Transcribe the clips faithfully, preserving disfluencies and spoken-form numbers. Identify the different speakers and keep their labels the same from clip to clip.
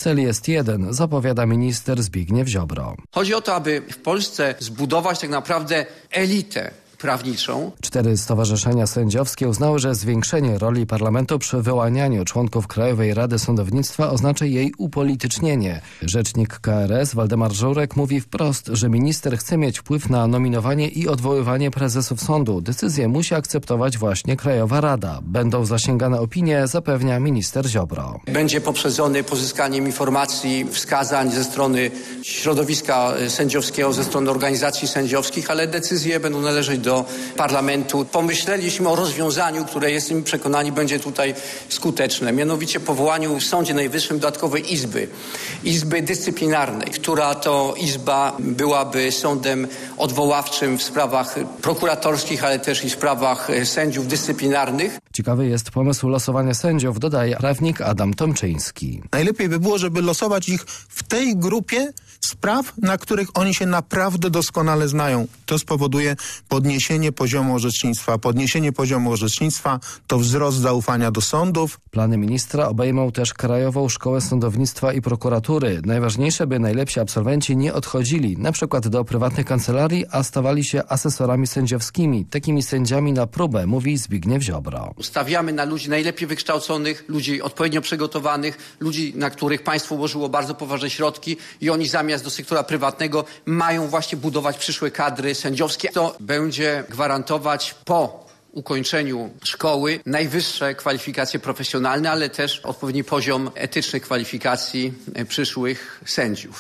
Speaker 1: Cel jest jeden, zapowiada minister Zbigniew Ziobro.
Speaker 2: Chodzi o to, aby w Polsce zbudować tak naprawdę elitę prawniczą.
Speaker 1: Cztery stowarzyszenia sędziowskie uznały, że zwiększenie roli parlamentu przy wyłanianiu członków Krajowej Rady Sądownictwa oznacza jej upolitycznienie. Rzecznik K R S Waldemar Żurek mówi wprost, że minister chce mieć wpływ na nominowanie i odwoływanie prezesów sądu. Decyzję musi akceptować właśnie Krajowa Rada. Będą zasięgane opinie, zapewnia minister Ziobro.
Speaker 2: Będzie poprzedzony pozyskaniem informacji, wskazań ze strony środowiska sędziowskiego, ze strony organizacji sędziowskich, ale decyzje będą należeć do parlamentu. Pomyśleliśmy o rozwiązaniu, które jestem przekonani będzie tutaj skuteczne. Mianowicie powołaniu w Sądzie Najwyższym dodatkowej izby. Izby dyscyplinarnej, która to izba byłaby sądem odwoławczym w sprawach prokuratorskich, ale też i w sprawach sędziów dyscyplinarnych.
Speaker 1: Ciekawy jest pomysł losowania sędziów, dodaje prawnik Adam Tomczyński.
Speaker 3: Najlepiej by było, żeby losować ich w tej grupie spraw, na których oni się naprawdę doskonale znają. To spowoduje podniesienie poziomu orzecznictwa. Podniesienie poziomu orzecznictwa to wzrost zaufania do sądów.
Speaker 1: Plany ministra obejmą też Krajową Szkołę Sądownictwa i Prokuratury. Najważniejsze, by najlepsi absolwenci nie odchodzili, na przykład do prywatnych kancelarii, a stawali się asesorami sędziowskimi. Takimi sędziami na próbę, mówi Zbigniew Ziobro.
Speaker 2: Stawiamy na ludzi najlepiej wykształconych, ludzi odpowiednio przygotowanych, ludzi, na których państwo ułożyło bardzo poważne środki i oni zamiast do sektora prywatnego mają właśnie budować przyszłe kadry sędziowskie. To będzie gwarantować po ukończeniu szkoły najwyższe kwalifikacje profesjonalne, ale też odpowiedni poziom etycznych kwalifikacji przyszłych sędziów.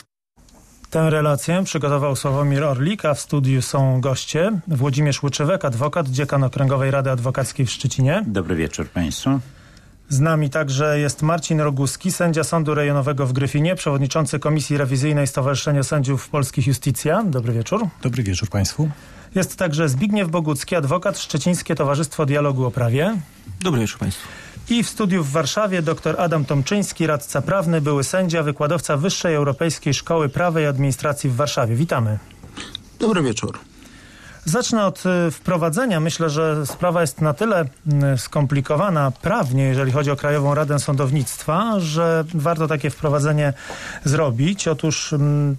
Speaker 4: Tę relację przygotował Sławomir Orlik, a w studiu są goście. Włodzimierz Łyczywek, adwokat, dziekan Okręgowej Rady Adwokackiej w Szczecinie.
Speaker 5: Dobry wieczór państwu.
Speaker 4: Z nami także jest Marcin Roguski, sędzia Sądu Rejonowego w Gryfinie, przewodniczący Komisji Rewizyjnej Stowarzyszenia Sędziów Polskich Justicja. Dobry wieczór.
Speaker 6: Dobry wieczór państwu.
Speaker 4: Jest także Zbigniew Bogucki, adwokat, Szczecińskie Towarzystwo Dialogu o Prawie.
Speaker 6: Dobry wieczór państwu.
Speaker 4: I w studiu w Warszawie dr Adam Tomczyński, radca prawny, były sędzia, wykładowca Wyższej Europejskiej Szkoły Prawa i Administracji w Warszawie. Witamy.
Speaker 3: Dobry wieczór.
Speaker 4: Zacznę od wprowadzenia. Myślę, że sprawa jest na tyle skomplikowana prawnie, jeżeli chodzi o Krajową Radę Sądownictwa, że warto takie wprowadzenie zrobić. Otóż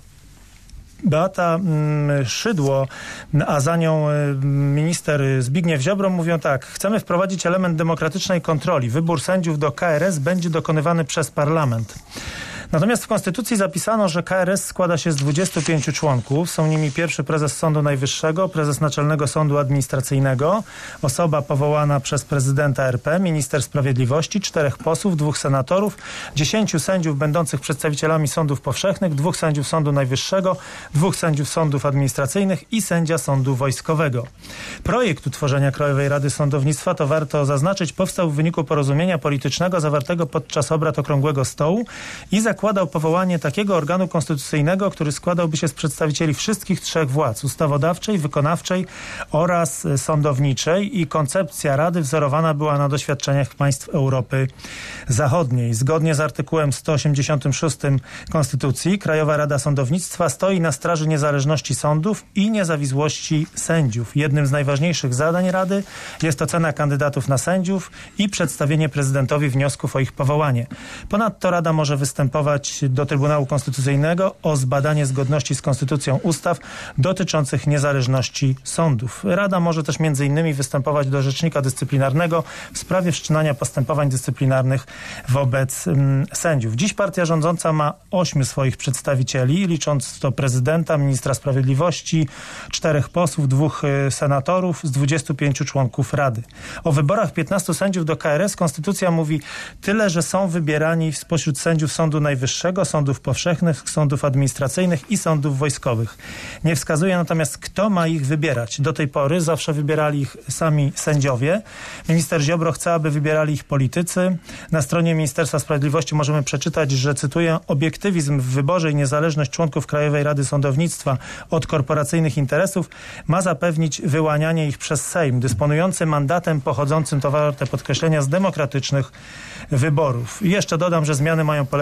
Speaker 4: Beata Szydło, a za nią minister Zbigniew Ziobro mówią tak: chcemy wprowadzić element demokratycznej kontroli. Wybór sędziów do K R S będzie dokonywany przez parlament. Natomiast w Konstytucji zapisano, że K R S składa się z dwudziestu pięciu członków. Są nimi pierwszy prezes Sądu Najwyższego, prezes Naczelnego Sądu Administracyjnego, osoba powołana przez prezydenta R P, minister sprawiedliwości, czterech posłów, dwóch senatorów, dziesięciu sędziów będących przedstawicielami sądów powszechnych, dwóch sędziów Sądu Najwyższego, dwóch sędziów sądów administracyjnych i sędzia Sądu Wojskowego. Projekt utworzenia Krajowej Rady Sądownictwa, to warto zaznaczyć, powstał w wyniku porozumienia politycznego zawartego podczas obrad Okrągłego Stołu i zakładał powołanie takiego organu konstytucyjnego, który składałby się z przedstawicieli wszystkich trzech władz: ustawodawczej, wykonawczej oraz sądowniczej, i koncepcja Rady wzorowana była na doświadczeniach państw Europy Zachodniej. Zgodnie z artykułem sto osiemdziesiątym szóstym Konstytucji Krajowa Rada Sądownictwa stoi na straży niezależności sądów i niezawisłości sędziów. Jednym z najważniejszych zadań Rady jest ocena kandydatów na sędziów i przedstawienie prezydentowi wniosków o ich powołanie. Ponadto Rada może występować do Trybunału Konstytucyjnego o zbadanie zgodności z konstytucją ustaw dotyczących niezależności sądów. Rada może też między innymi występować do Rzecznika Dyscyplinarnego w sprawie wszczynania postępowań dyscyplinarnych wobec mm, sędziów. Dziś partia rządząca ma ośmiu swoich przedstawicieli, licząc to prezydenta, ministra sprawiedliwości, czterech posłów, dwóch y, senatorów z dwudziestu pięciu członków Rady. O wyborach piętnastu sędziów do K R S Konstytucja mówi tyle, że są wybierani spośród sędziów Sądu Najwyższego, sądów powszechnych, sądów administracyjnych i sądów wojskowych. Nie wskazuje natomiast, kto ma ich wybierać. Do tej pory zawsze wybierali ich sami sędziowie. Minister Ziobro chce, aby wybierali ich politycy. Na stronie Ministerstwa Sprawiedliwości możemy przeczytać, że, cytuję, obiektywizm w wyborze i niezależność członków Krajowej Rady Sądownictwa od korporacyjnych interesów ma zapewnić wyłanianie ich przez Sejm, dysponujący mandatem pochodzącym, to warte podkreślenia, z demokratycznych wyborów. I jeszcze dodam, że zmiany mają polegać na utworzeniu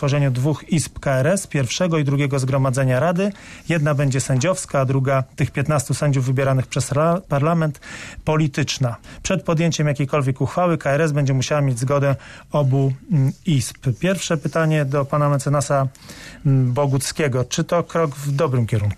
Speaker 4: utworzeniu dwóch izb K R S, pierwszego i drugiego zgromadzenia Rady. Jedna będzie sędziowska, a druga, tych piętnastu sędziów wybieranych przez parlament, polityczna. Przed podjęciem jakiejkolwiek uchwały K R S będzie musiała mieć zgodę obu izb. Pierwsze pytanie do pana mecenasa Boguckiego. Czy to krok w dobrym kierunku?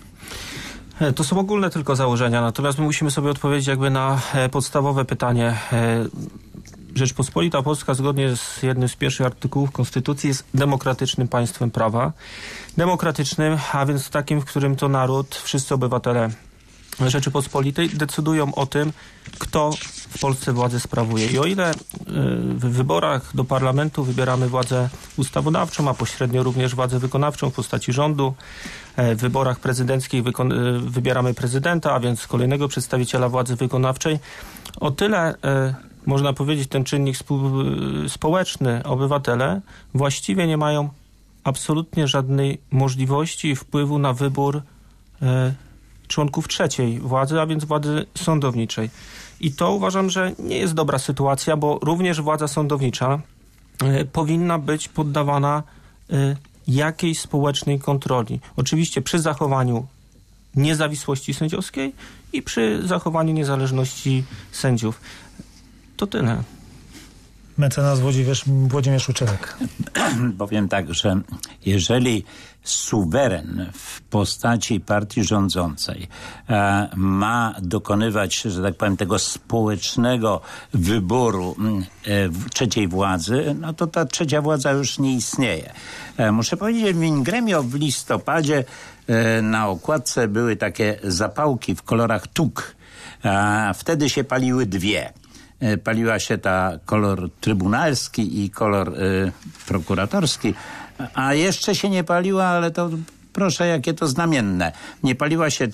Speaker 6: To są ogólne tylko założenia, natomiast my musimy sobie odpowiedzieć jakby na podstawowe pytanie. Rzeczpospolita Polska zgodnie z jednym z pierwszych artykułów Konstytucji jest demokratycznym państwem prawa. Demokratycznym, a więc takim, w którym to naród, wszyscy obywatele Rzeczypospolitej decydują o tym, kto w Polsce władzę sprawuje. I o ile w wyborach do parlamentu wybieramy władzę ustawodawczą, a pośrednio również władzę wykonawczą w postaci rządu, w wyborach prezydenckich wybieramy prezydenta, a więc kolejnego przedstawiciela władzy wykonawczej, o tyle można powiedzieć, ten czynnik społeczny, obywatele właściwie nie mają absolutnie żadnej możliwości i wpływu na wybór członków trzeciej władzy, a więc władzy sądowniczej. I to uważam, że nie jest dobra sytuacja, bo również władza sądownicza y, powinna być poddawana y, jakiejś społecznej kontroli. Oczywiście przy zachowaniu niezawisłości sędziowskiej i przy zachowaniu niezależności sędziów. To tyle.
Speaker 4: Mecenas Włodzimierz, Włodzimierz Łuczewek.
Speaker 5: Powiem tak, że jeżeli suweren w postaci partii rządzącej e, ma dokonywać, że tak powiem, tego społecznego wyboru e, w trzeciej władzy, no to ta trzecia władza już nie istnieje. E, muszę powiedzieć, że w Ingremio w listopadzie e, na okładce były takie zapałki w kolorach tuk. E, wtedy się paliły dwie. Paliła się ta kolor trybunalski i kolor y, prokuratorski, a jeszcze się nie paliła, ale to proszę, jakie to znamienne. Nie paliła się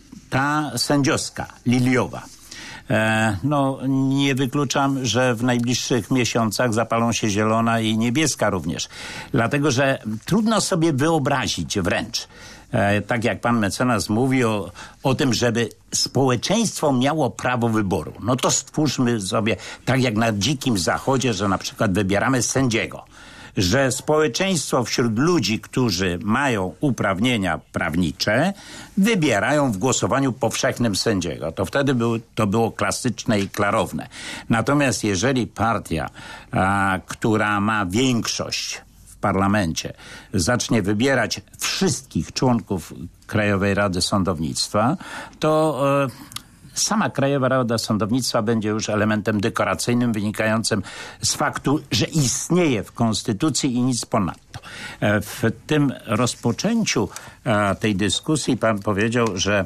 Speaker 5: ta sędziowska, liliowa. E, no, nie wykluczam, że w najbliższych miesiącach zapalą się zielona i niebieska również. Dlatego, że trudno sobie wyobrazić wręcz, E, tak jak pan mecenas mówi o, o tym, żeby społeczeństwo miało prawo wyboru. No to stwórzmy sobie, tak jak na dzikim zachodzie, że na przykład wybieramy sędziego. Że społeczeństwo wśród ludzi, którzy mają uprawnienia prawnicze, wybierają w głosowaniu powszechnym sędziego. To wtedy był, to było klasyczne i klarowne. Natomiast jeżeli partia, a, która ma większość w parlamencie, zacznie wybierać wszystkich członków Krajowej Rady Sądownictwa, to e, sama Krajowa Rada Sądownictwa będzie już elementem dekoracyjnym wynikającym z faktu, że istnieje w Konstytucji i nic ponadto. E, w tym rozpoczęciu e, tej dyskusji pan powiedział, że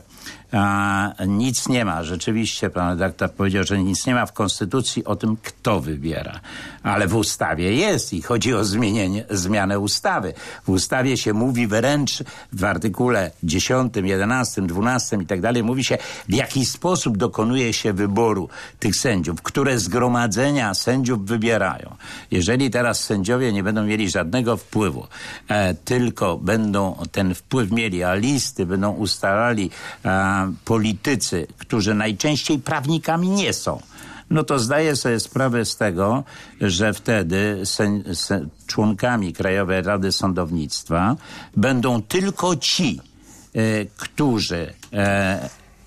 Speaker 5: a, nic nie ma. Rzeczywiście pan redaktor powiedział, że nic nie ma w Konstytucji o tym, kto wybiera. Ale w ustawie jest i chodzi o zmienienie, zmianę ustawy. W ustawie się mówi wręcz w artykule dziesiątym, jedenastym, dwunastym i tak dalej, mówi się, w jaki sposób dokonuje się wyboru tych sędziów, które zgromadzenia sędziów wybierają. Jeżeli teraz sędziowie nie będą mieli żadnego wpływu, e, tylko będą ten wpływ mieli, a listy będą ustalali e, politycy, którzy najczęściej prawnikami nie są, no to zdaję sobie sprawę z tego, że wtedy sen, sen, członkami Krajowej Rady Sądownictwa będą tylko ci, e, którzy e,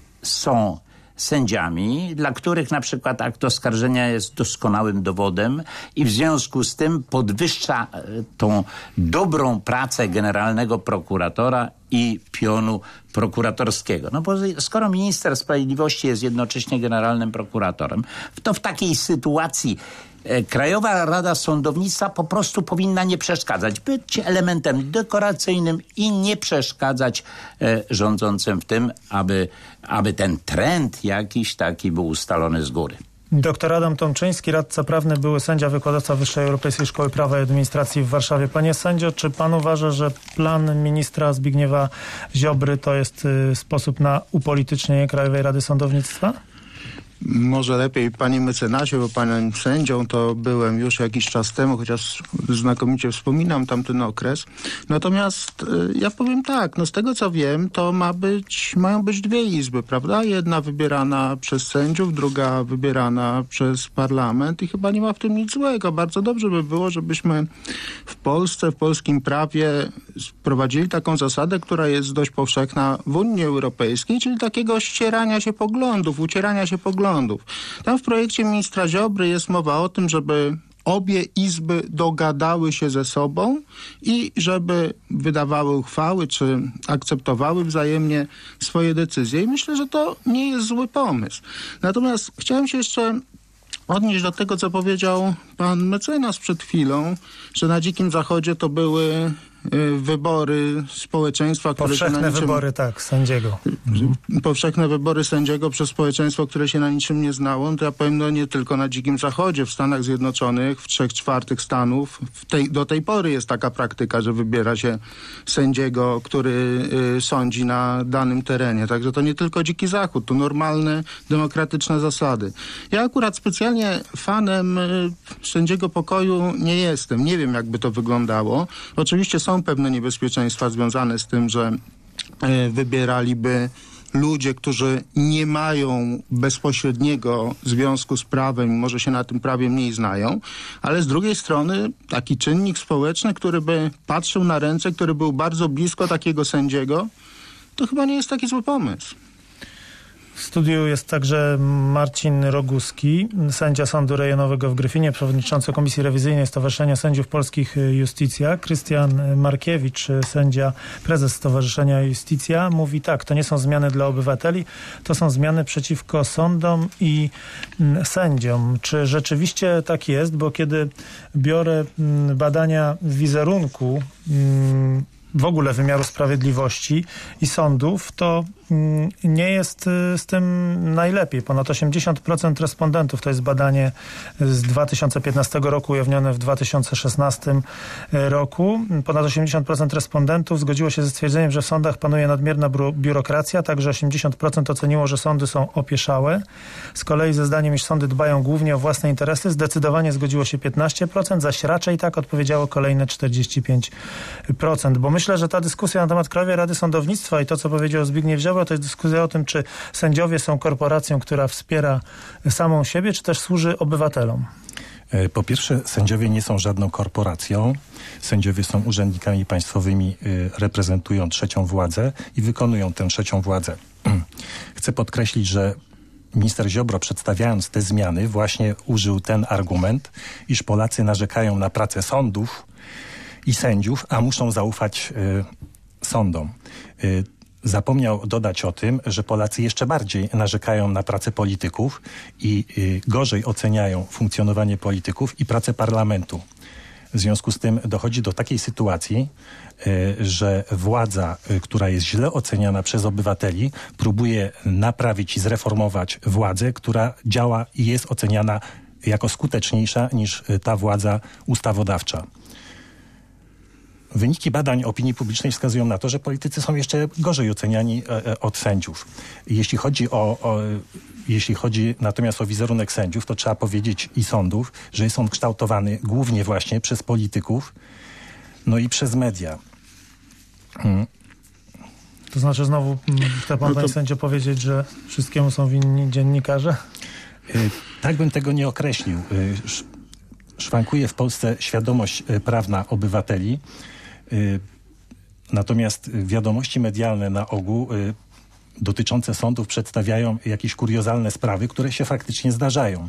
Speaker 5: są sędziami, dla których na przykład akt oskarżenia jest doskonałym dowodem i w związku z tym podwyższa tą dobrą pracę generalnego prokuratora i pionu prokuratorskiego. No bo skoro minister sprawiedliwości jest jednocześnie generalnym prokuratorem, to w takiej sytuacji Krajowa Rada Sądownictwa po prostu powinna nie przeszkadzać, być elementem dekoracyjnym i nie przeszkadzać e, rządzącym w tym, aby, aby ten trend jakiś taki był ustalony z góry.
Speaker 4: Doktor Adam Tomczyński, radca prawny, były sędzia, wykładowca Wyższej Europejskiej Szkoły Prawa i Administracji w Warszawie. Panie sędzio, czy pan uważa, że plan ministra Zbigniewa Ziobry to jest y, sposób na upolitycznienie Krajowej Rady Sądownictwa?
Speaker 3: Może lepiej, panie mecenasie, bo panem sędzią to byłem już jakiś czas temu, chociaż znakomicie wspominam tamten okres. Natomiast y, ja powiem tak, no z tego co wiem, to ma być, mają być dwie izby, prawda? Jedna wybierana przez sędziów, druga wybierana przez parlament i chyba nie ma w tym nic złego. Bardzo dobrze by było, żebyśmy w Polsce, w polskim prawie wprowadzili taką zasadę, która jest dość powszechna w Unii Europejskiej, czyli takiego ścierania się poglądów, ucierania się poglądów. Tam w projekcie ministra Ziobry jest mowa o tym, żeby obie izby dogadały się ze sobą i żeby wydawały uchwały, czy akceptowały wzajemnie swoje decyzje. I myślę, że to nie jest zły pomysł. Natomiast chciałem się jeszcze odnieść do tego, co powiedział pan mecenas przed chwilą, że na Dzikim Zachodzie to były wybory społeczeństwa, które
Speaker 4: powszechne
Speaker 3: się na niczym...
Speaker 4: wybory, tak, sędziego.
Speaker 3: Powszechne wybory sędziego przez społeczeństwo, które się na niczym nie znało, to ja powiem, no nie tylko na Dzikim Zachodzie, w Stanach Zjednoczonych, w trzech czwartych stanów, w tej, do tej pory jest taka praktyka, że wybiera się sędziego, który y, sądzi na danym terenie. Także to nie tylko Dziki Zachód, to normalne, demokratyczne zasady. Ja akurat specjalnie fanem y, sędziego pokoju nie jestem. Nie wiem, jakby to wyglądało. Oczywiście są pewne niebezpieczeństwa związane z tym, że y, wybieraliby ludzie, którzy nie mają bezpośredniego związku z prawem i może się na tym prawie mniej znają, ale z drugiej strony taki czynnik społeczny, który by patrzył na ręce, który był bardzo blisko takiego sędziego, to chyba nie jest taki zły pomysł.
Speaker 4: W studiu jest także Marcin Roguski, sędzia Sądu Rejonowego w Gryfinie, przewodniczący Komisji Rewizyjnej Stowarzyszenia Sędziów Polskich Justicja. Krystian Markiewicz, sędzia, prezes Stowarzyszenia Justicja, mówi tak, to nie są zmiany dla obywateli, to są zmiany przeciwko sądom i sędziom. Czy rzeczywiście tak jest? Bo kiedy biorę badania wizerunku w ogóle wymiaru sprawiedliwości i sądów, to nie jest z tym najlepiej. Ponad osiemdziesiąt procent respondentów, to jest badanie z dwa tysiące piętnastego roku ujawnione w dwa tysiące szesnastym roku. Ponad osiemdziesiąt procent respondentów zgodziło się ze stwierdzeniem, że w sądach panuje nadmierna biurokracja, także osiemdziesiąt procent oceniło, że sądy są opieszałe. Z kolei ze zdaniem, iż sądy dbają głównie o własne interesy, zdecydowanie zgodziło się piętnaście procent, zaś raczej tak odpowiedziało kolejne czterdzieści pięć procent. Bo myślę, że ta dyskusja na temat Krajowej Rady Sądownictwa i to, co powiedział Zbigniew Ziobro, to jest dyskusja o tym, czy sędziowie są korporacją, która wspiera samą siebie, czy też służy obywatelom.
Speaker 7: Po pierwsze, sędziowie nie są żadną korporacją. Sędziowie są urzędnikami państwowymi, reprezentują trzecią władzę i wykonują tę trzecią władzę. Chcę podkreślić, że minister Ziobro, przedstawiając te zmiany, właśnie użył ten argument, iż Polacy narzekają na pracę sądów i sędziów, a muszą zaufać y, sądom. Y, Zapomniał dodać o tym, że Polacy jeszcze bardziej narzekają na pracę polityków i y, gorzej oceniają funkcjonowanie polityków i pracę parlamentu. W związku z tym dochodzi do takiej sytuacji, y, że władza, y, która jest źle oceniana przez obywateli, próbuje naprawić i zreformować władzę, która działa i jest oceniana jako skuteczniejsza niż y, ta władza ustawodawcza. Wyniki badań opinii publicznej wskazują na to, że politycy są jeszcze gorzej oceniani e, od sędziów. Jeśli chodzi o, o, jeśli chodzi natomiast o wizerunek sędziów, to trzeba powiedzieć i sądów, że jest on kształtowany głównie właśnie przez polityków, no i przez media. Hmm.
Speaker 4: To znaczy znowu chce pan, no to... panie sędzio, powiedzieć, że wszystkiemu są winni dziennikarze?
Speaker 7: Y, tak bym tego nie określił. Y, szwankuje w Polsce świadomość prawna obywateli. Natomiast wiadomości medialne na ogół dotyczące sądów przedstawiają jakieś kuriozalne sprawy, które się faktycznie zdarzają.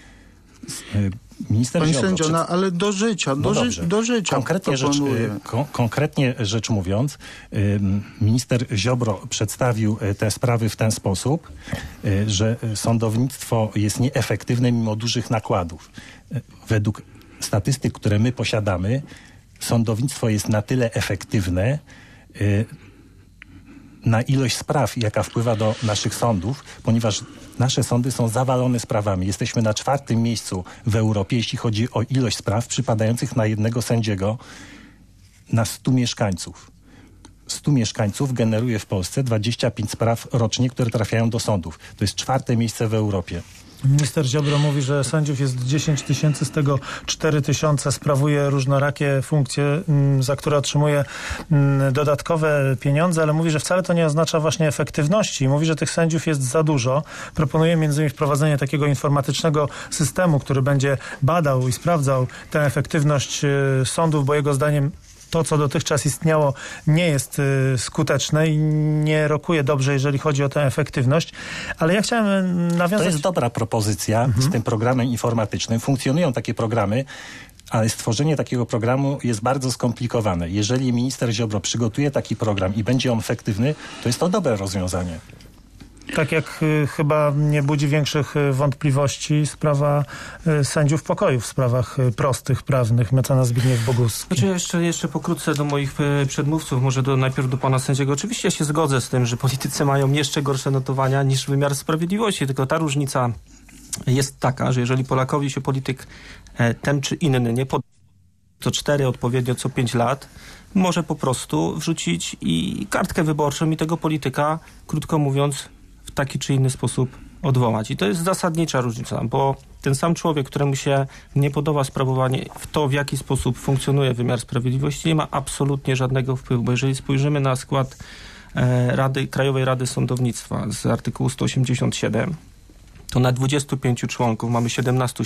Speaker 7: Minister
Speaker 3: Panie
Speaker 7: Ziobro,
Speaker 3: sędzio,
Speaker 7: przed...
Speaker 3: no, ale do życia, do,
Speaker 7: no
Speaker 3: ży do życia
Speaker 7: konkretnie rzecz, ko konkretnie rzecz mówiąc, minister Ziobro przedstawił te sprawy w ten sposób, że sądownictwo jest nieefektywne mimo dużych nakładów. Według statystyk, które my posiadamy, sądownictwo jest na tyle efektywne na ilość spraw, jaka wpływa do naszych sądów, ponieważ nasze sądy są zawalone sprawami. Jesteśmy na czwartym miejscu w Europie, jeśli chodzi o ilość spraw przypadających na jednego sędziego na stu mieszkańców. stu mieszkańców generuje w Polsce dwadzieścia pięć spraw rocznie, które trafiają do sądów. To jest czwarte miejsce w Europie.
Speaker 4: Minister Ziobro mówi, że sędziów jest dziesięć tysięcy, z tego cztery tysiące sprawuje różnorakie funkcje, za które otrzymuje dodatkowe pieniądze, ale mówi, że wcale to nie oznacza właśnie efektywności. Mówi, że tych sędziów jest za dużo. Proponuje między innymi wprowadzenie takiego informatycznego systemu, który będzie badał i sprawdzał tę efektywność sądów, bo jego zdaniem to, co dotychczas istniało, nie jest y, skuteczne i nie rokuje dobrze, jeżeli chodzi o tę efektywność. Ale ja chciałem nawiązać...
Speaker 7: To jest dobra propozycja mhm. z tym programem informatycznym. Funkcjonują takie programy, ale stworzenie takiego programu jest bardzo skomplikowane. Jeżeli minister Ziobro przygotuje taki program i będzie on efektywny, to jest to dobre rozwiązanie.
Speaker 4: Tak jak y, chyba nie budzi większych y, wątpliwości sprawa y, sędziów pokoju w sprawach y, prostych, prawnych, mecenas Zbigniew Boguski.
Speaker 6: Znaczy jeszcze, jeszcze pokrótce do moich y, przedmówców, może do, najpierw do pana sędziego. Oczywiście ja się zgodzę z tym, że politycy mają jeszcze gorsze notowania niż wymiar sprawiedliwości, tylko ta różnica jest taka, że jeżeli Polakowi się polityk e, ten czy inny nie podoba, co cztery, odpowiednio co pięć lat, może po prostu wrzucić i kartkę wyborczą i tego polityka, krótko mówiąc, w taki czy inny sposób odwołać. I to jest zasadnicza różnica, bo ten sam człowiek, któremu się nie podoba sprawowanie w to, w jaki sposób funkcjonuje wymiar sprawiedliwości, nie ma absolutnie żadnego wpływu, bo jeżeli spojrzymy na skład e, Rady, Krajowej Rady Sądownictwa z artykułu sto osiemdziesiąt siedem, to na dwudziestu pięciu członków mamy siedemnastu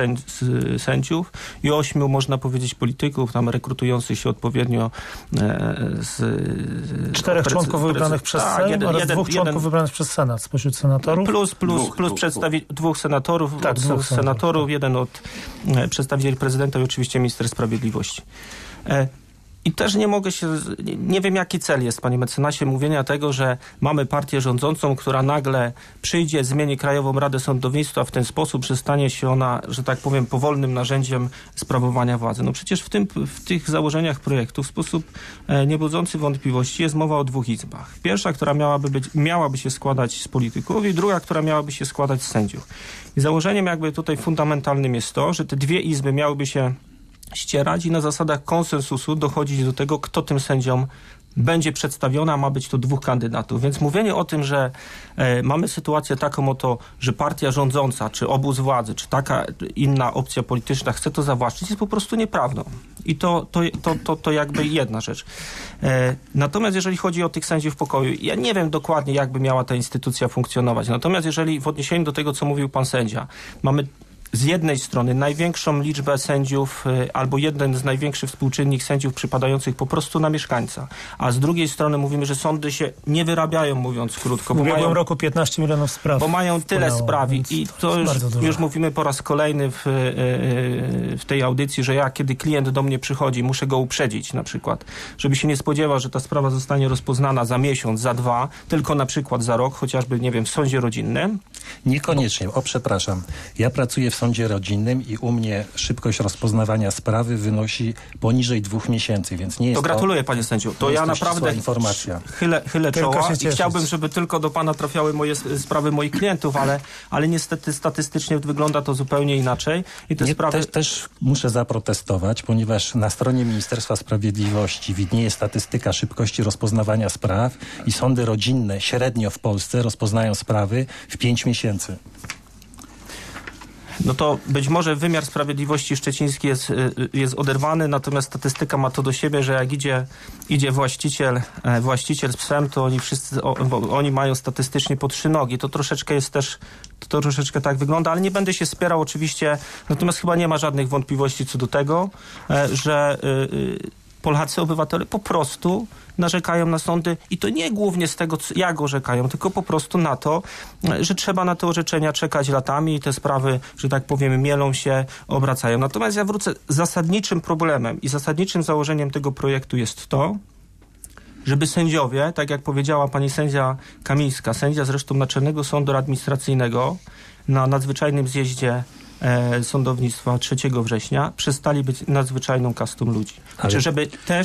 Speaker 6: sędziów i ośmiu, można powiedzieć, polityków, tam rekrutujących się odpowiednio z...
Speaker 4: Czterech
Speaker 6: precy,
Speaker 4: członków
Speaker 6: precy,
Speaker 4: wybranych przez
Speaker 6: a,
Speaker 4: Sejm
Speaker 6: jeden,
Speaker 4: oraz
Speaker 6: jeden,
Speaker 4: dwóch członków
Speaker 6: jeden,
Speaker 4: wybranych przez Senat spośród senatorów.
Speaker 6: Plus, plus,
Speaker 5: dwóch,
Speaker 6: plus
Speaker 5: dwóch,
Speaker 6: przedstawi,
Speaker 5: dwóch.
Speaker 6: dwóch senatorów,
Speaker 4: tak,
Speaker 6: od
Speaker 4: dwóch
Speaker 6: senatorów,
Speaker 4: senatorów,
Speaker 6: jeden od e, przedstawicieli prezydenta i oczywiście minister sprawiedliwości. E, I też nie mogę się, nie, nie wiem jaki cel jest, panie mecenasie, mówienia tego, że mamy partię rządzącą, która nagle przyjdzie, zmieni Krajową Radę Sądownictwa w ten sposób, że stanie się ona, że tak powiem, powolnym narzędziem sprawowania władzy. No przecież w, tym, w tych założeniach projektu w sposób e, niebudzący wątpliwości jest mowa o dwóch izbach. Pierwsza, która miałaby, być, miałaby się składać z polityków i druga, która miałaby się składać z sędziów. I założeniem jakby tutaj fundamentalnym jest to, że te dwie izby miałyby się ścierać i na zasadach konsensusu dochodzić do tego, kto tym sędziom będzie przedstawiona, ma być to dwóch kandydatów. Więc mówienie o tym, że e, mamy sytuację taką oto, że partia rządząca, czy obóz władzy, czy taka inna opcja polityczna chce to zawłaszczyć, jest po prostu nieprawdą. I to, to, to, to, to jakby jedna rzecz. E, natomiast jeżeli chodzi o tych sędziów pokoju, ja nie wiem dokładnie, jakby miała ta instytucja funkcjonować. Natomiast jeżeli w odniesieniu do tego, co mówił pan sędzia, mamy z jednej strony największą liczbę sędziów albo jeden z największych współczynnik sędziów przypadających po prostu na mieszkańca, a z drugiej strony mówimy, że sądy się nie wyrabiają, mówiąc krótko.
Speaker 4: W
Speaker 6: bo
Speaker 4: ubiegłym
Speaker 6: mają,
Speaker 4: roku piętnaście milionów spraw.
Speaker 6: Bo mają tyle
Speaker 4: wpłynęło,
Speaker 6: spraw i to już, już mówimy po raz kolejny w, w tej audycji, że ja kiedy klient do mnie przychodzi, muszę go uprzedzić na przykład, żeby się nie spodziewał, że ta sprawa zostanie rozpoznana za miesiąc, za dwa, tylko na przykład za rok, chociażby, nie wiem, w sądzie rodzinnym.
Speaker 7: Niekoniecznie. O, przepraszam. Ja pracuję w sądzie rodzinnym i u mnie szybkość rozpoznawania sprawy wynosi poniżej dwóch miesięcy, więc nie jest
Speaker 6: to... gratuluję,
Speaker 7: to,
Speaker 6: panie sędziu. To
Speaker 7: nie
Speaker 6: ja
Speaker 7: jest to
Speaker 6: naprawdę
Speaker 7: informacja.
Speaker 6: chylę, chylę czoła i
Speaker 4: cieszyć.
Speaker 6: chciałbym, żeby tylko do pana trafiały moje sprawy moich klientów, ale, ale niestety statystycznie wygląda to zupełnie inaczej. I te
Speaker 7: nie,
Speaker 6: sprawy...
Speaker 7: też, też muszę zaprotestować, ponieważ na stronie Ministerstwa Sprawiedliwości widnieje statystyka szybkości rozpoznawania spraw i sądy rodzinne średnio w Polsce rozpoznają sprawy w pięć miesięcy.
Speaker 6: No to być może wymiar sprawiedliwości szczeciński jest, jest oderwany, natomiast statystyka ma to do siebie, że jak idzie, idzie właściciel, właściciel z psem, to oni wszyscy, o, oni mają statystycznie po trzy nogi. To troszeczkę jest też, to troszeczkę tak wygląda, ale nie będę się spierał oczywiście, natomiast chyba nie ma żadnych wątpliwości co do tego, że Polacy, obywatele po prostu narzekają na sądy i to nie głównie z tego, jak orzekają, tylko po prostu na to, że trzeba na te orzeczenia czekać latami i te sprawy, że tak powiem, mielą się, obracają. Natomiast ja wrócę, zasadniczym problemem i zasadniczym założeniem tego projektu jest to, żeby sędziowie, tak jak powiedziała pani sędzia Kamińska, sędzia zresztą Naczelnego Sądu Administracyjnego na nadzwyczajnym zjeździe e, sądownictwa trzeciego września, przestali być nadzwyczajną kastą ludzi.
Speaker 7: Ale...
Speaker 6: Znaczy, żeby też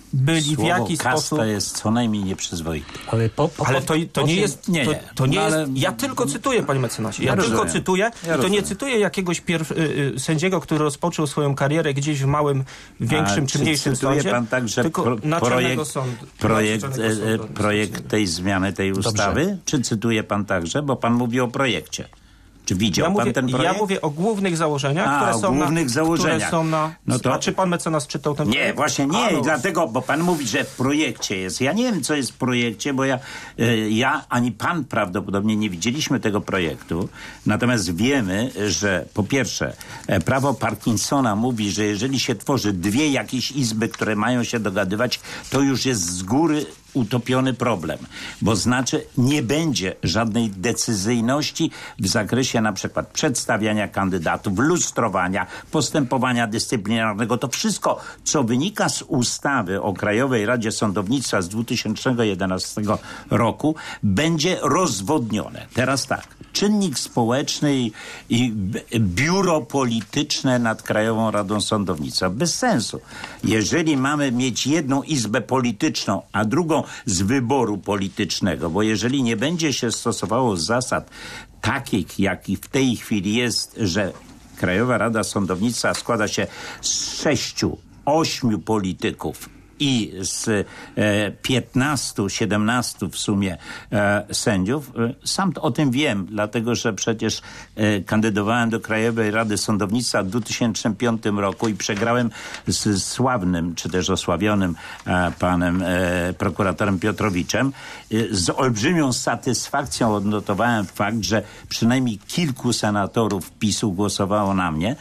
Speaker 6: byli
Speaker 5: Słowo
Speaker 6: w jaki
Speaker 5: kasta
Speaker 6: sposób...
Speaker 5: jest co najmniej nieprzyzwoite.
Speaker 7: Ale, po, po,
Speaker 6: Ale to, to nie
Speaker 5: czym-
Speaker 6: jest...
Speaker 5: nie,
Speaker 6: To,
Speaker 5: nie.
Speaker 6: to nie
Speaker 5: No, ale-
Speaker 6: jest... Ja tylko cytuję, panie mecenasie. Ja,
Speaker 5: Ja
Speaker 6: tylko
Speaker 5: rozumiem.
Speaker 6: cytuję
Speaker 5: Ja
Speaker 6: i to
Speaker 5: rozumiem.
Speaker 6: nie cytuję jakiegoś pierw, y, y, sędziego, który rozpoczął swoją karierę gdzieś w małym, większym
Speaker 5: A
Speaker 6: czy
Speaker 5: czy
Speaker 6: mniejszym
Speaker 5: cytuje
Speaker 6: sądzie.
Speaker 5: pan także
Speaker 6: tylko
Speaker 5: pro,
Speaker 6: Naczelnego
Speaker 5: projekt,
Speaker 6: Sądu.
Speaker 5: projekt,
Speaker 6: Naczelnego
Speaker 5: e,
Speaker 6: Sądu
Speaker 5: e,
Speaker 6: Administracyjnego.
Speaker 5: projekt tej zmiany, tej ustawy? Czy cytuje pan także? Bo pan mówi o projekcie. Czy widział
Speaker 6: Ja
Speaker 5: pan
Speaker 6: mówię,
Speaker 5: ten projekt?
Speaker 6: ja mówię o głównych założeniach,
Speaker 5: A,
Speaker 6: które
Speaker 5: o
Speaker 6: są
Speaker 5: głównych
Speaker 6: na,
Speaker 5: założeniach.
Speaker 6: Które są na...
Speaker 5: No to-
Speaker 6: A czy pan mecenas czytał ten
Speaker 5: Nie,
Speaker 6: projekt?
Speaker 5: właśnie nie,
Speaker 6: A, no.
Speaker 5: dlatego, bo pan mówi, że w projekcie jest. Ja nie wiem, co jest w projekcie, bo ja, y, ja ani pan prawdopodobnie nie widzieliśmy tego projektu. Natomiast wiemy, że po pierwsze, e, prawo Parkinsona mówi, że jeżeli się tworzy dwie jakieś izby, które mają się dogadywać, to już jest z góry utopiony problem, bo znaczy nie będzie żadnej decyzyjności w zakresie na przykład przedstawiania kandydatów, lustrowania, postępowania dyscyplinarnego. To wszystko, co wynika z ustawy o Krajowej Radzie Sądownictwa z dwa tysiące jedenastego roku, będzie rozwodnione. Teraz tak, czynnik społeczny i, i b- biuro polityczne nad Krajową Radą Sądownictwa. Bez sensu. Jeżeli mamy mieć jedną izbę polityczną, a drugą z wyboru politycznego, bo jeżeli nie będzie się stosowało zasad takich, jak i w tej chwili jest, że Krajowa Rada Sądownictwa składa się z sześciu, ośmiu polityków i z e, piętnastu, siedemnastu w sumie e, sędziów. E, sam o tym wiem, dlatego że przecież e, kandydowałem do Krajowej Rady Sądownictwa w dwa tysiące piątym roku i przegrałem z sławnym, czy też osławionym e, panem e, prokuratorem Piotrowiczem. E, z olbrzymią satysfakcją odnotowałem fakt, że przynajmniej kilku senatorów PiSu głosowało na mnie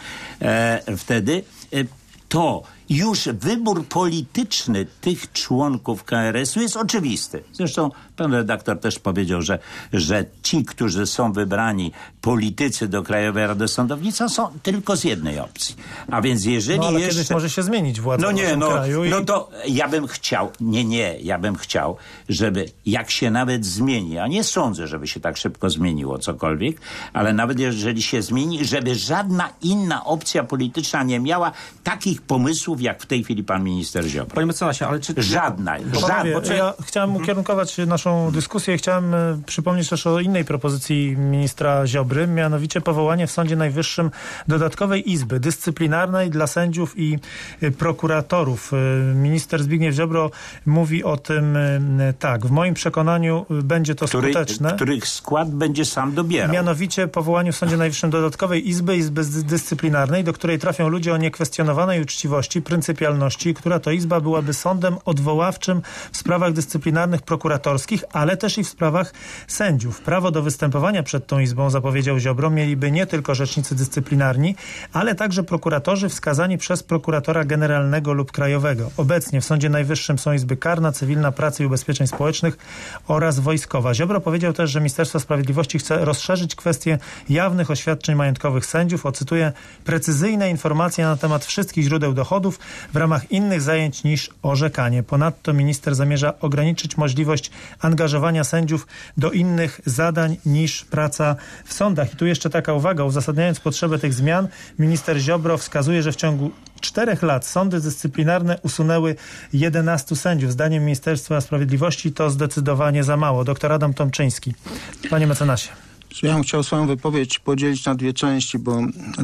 Speaker 5: e, wtedy. E, to już wybór polityczny tych członków K R S u jest oczywisty. Zresztą pan redaktor też powiedział, że, że ci, którzy są wybrani politycy do Krajowej Rady Sądownictwa są tylko z jednej opcji. A więc jeżeli
Speaker 4: No ale
Speaker 5: jeszcze...
Speaker 4: kiedyś może się zmienić władza
Speaker 5: No
Speaker 4: w
Speaker 5: nie,
Speaker 4: naszym
Speaker 5: no,
Speaker 4: kraju. I...
Speaker 5: no to ja bym chciał, nie, nie, ja bym chciał, żeby jak się nawet zmieni, a nie sądzę, żeby się tak szybko zmieniło cokolwiek, ale nawet jeżeli się zmieni, żeby żadna inna opcja polityczna nie miała takich pomysłów, jak w tej chwili pan minister Ziobro.
Speaker 6: Panie mecenasie, ale czy...
Speaker 5: Żadna,
Speaker 4: Panowie,
Speaker 5: żadna.
Speaker 4: ja chciałem ukierunkować naszą dyskusję i chciałem e, przypomnieć też o innej propozycji ministra Ziobry, mianowicie powołanie w Sądzie Najwyższym dodatkowej izby dyscyplinarnej dla sędziów i e, prokuratorów. E, minister Zbigniew Ziobro mówi o tym e, tak, w moim przekonaniu e, będzie to
Speaker 5: Który,
Speaker 4: skuteczne.
Speaker 5: których skład będzie sam dobierał.
Speaker 4: Mianowicie powołaniu w Sądzie Najwyższym dodatkowej izby, izby dy- dyscyplinarnej, do której trafią ludzie o niekwestionowanej uczciwości, pryncypialności, która to izba byłaby sądem odwoławczym w sprawach dyscyplinarnych prokuratorskich, ale też i w sprawach sędziów. Prawo do występowania przed tą izbą, zapowiedział Ziobro, mieliby nie tylko rzecznicy dyscyplinarni, ale także prokuratorzy wskazani przez prokuratora generalnego lub krajowego. Obecnie w Sądzie Najwyższym są izby karna, cywilna, pracy i ubezpieczeń społecznych oraz wojskowa. Ziobro powiedział też, że Ministerstwo Sprawiedliwości chce rozszerzyć kwestię jawnych oświadczeń majątkowych sędziów. Ocytuję, precyzyjne informacje na temat wszystkich źródeł dochodów w ramach innych zajęć niż orzekanie. Ponadto minister zamierza ograniczyć możliwość angażowania sędziów do innych zadań niż praca w sądach. I tu jeszcze taka uwaga, uzasadniając potrzebę tych zmian, minister Ziobro wskazuje, że w ciągu czterech lat sądy dyscyplinarne usunęły jedenastu sędziów. Zdaniem Ministerstwa Sprawiedliwości to zdecydowanie za mało. Doktor Adam Tomczyński. Panie mecenasie.
Speaker 3: Ja bym chciał swoją wypowiedź podzielić na dwie części, bo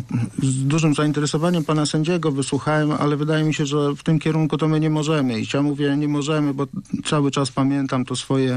Speaker 3: z dużym zainteresowaniem pana sędziego wysłuchałem, ale wydaje mi się, że w tym kierunku to my nie możemy. I ja mówię nie możemy, bo cały czas pamiętam to swoje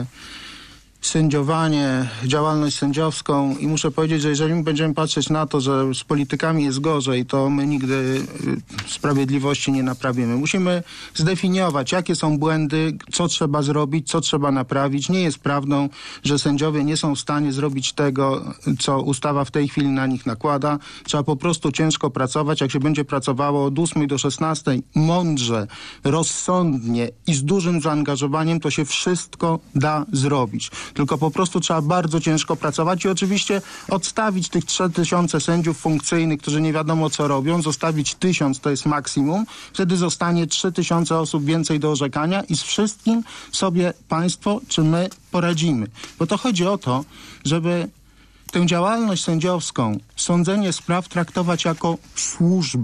Speaker 3: sędziowanie, działalność sędziowską i muszę powiedzieć, że jeżeli my będziemy patrzeć na to, że z politykami jest gorzej, to my nigdy y, sprawiedliwości nie naprawimy. Musimy zdefiniować, jakie są błędy, co trzeba zrobić, co trzeba naprawić. Nie jest prawdą, że sędziowie nie są w stanie zrobić tego, co ustawa w tej chwili na nich nakłada. Trzeba po prostu ciężko pracować. Jak się będzie pracowało od ósmej do szesnastej mądrze, rozsądnie i z dużym zaangażowaniem, to się wszystko da zrobić. Tylko po prostu trzeba bardzo ciężko pracować i oczywiście odstawić tych trzy tysiące sędziów funkcyjnych, którzy nie wiadomo co robią, zostawić tysiąc, to jest maksimum. Wtedy zostanie trzy tysiące osób więcej do orzekania i z wszystkim sobie państwo czy my poradzimy. Bo to chodzi o to, żeby tę działalność sędziowską, sądzenie spraw traktować jako służbę.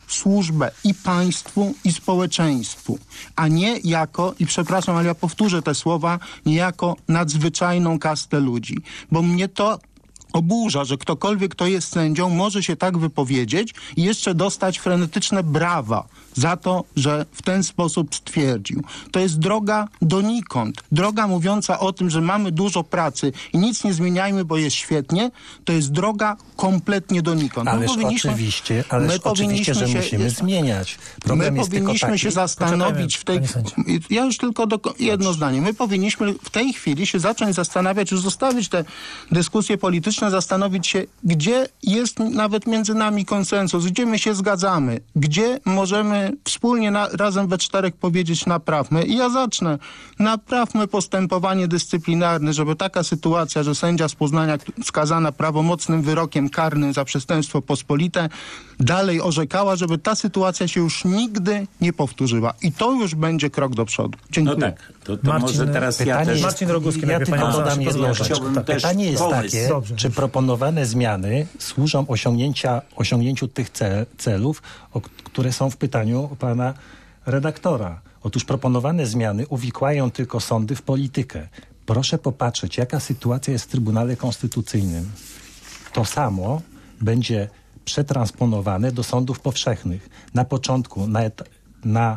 Speaker 3: służbę i państwu, i społeczeństwu, a nie jako, i przepraszam, ale ja powtórzę te słowa, nie jako nadzwyczajną kastę ludzi. Bo mnie to oburza, że ktokolwiek, kto jest sędzią, może się tak wypowiedzieć i jeszcze dostać frenetyczne brawa za to, że w ten sposób stwierdził. To jest droga donikąd. Droga mówiąca o tym, że mamy dużo pracy i nic nie zmieniajmy, bo jest świetnie, to jest droga kompletnie donikąd.
Speaker 7: Ależ oczywiście, ależ oczywiście, że musimy jest, zmieniać. Problem
Speaker 3: my
Speaker 7: jest
Speaker 3: powinniśmy
Speaker 7: taki,
Speaker 3: się zastanowić w tej... Ja już tylko do, jedno Dobrze. zdanie. My powinniśmy w tej chwili się zacząć zastanawiać, już zostawić te dyskusje polityczne, zastanowić się, gdzie jest nawet między nami konsensus, gdzie my się zgadzamy, gdzie możemy wspólnie na, razem we czterech powiedzieć naprawmy. I ja zacznę. Naprawmy postępowanie dyscyplinarne, żeby taka sytuacja, że sędzia z Poznania skazana prawomocnym wyrokiem karnym za przestępstwo pospolite dalej orzekała, żeby ta sytuacja się już nigdy nie powtórzyła. I to już będzie krok do przodu. Dziękuję.
Speaker 5: No tak, to, to
Speaker 4: Marcin,
Speaker 5: może teraz
Speaker 7: pytanie
Speaker 5: ja też...
Speaker 7: jest,
Speaker 4: Marcin Roguski,
Speaker 7: ja tylko dodam jedną rzecz.
Speaker 5: Chciałbym też
Speaker 7: Pytanie jest
Speaker 5: pomysł.
Speaker 7: takie,
Speaker 4: Dobrze.
Speaker 7: czy proponowane zmiany służą osiągnięcia, osiągnięciu tych cel, celów, o, które są w pytaniu pana redaktora. Otóż proponowane zmiany uwikłają tylko sądy w politykę. Proszę popatrzeć, jaka sytuacja jest w Trybunale Konstytucyjnym. To samo będzie przetransponowane do sądów powszechnych. Na początku na, et- na,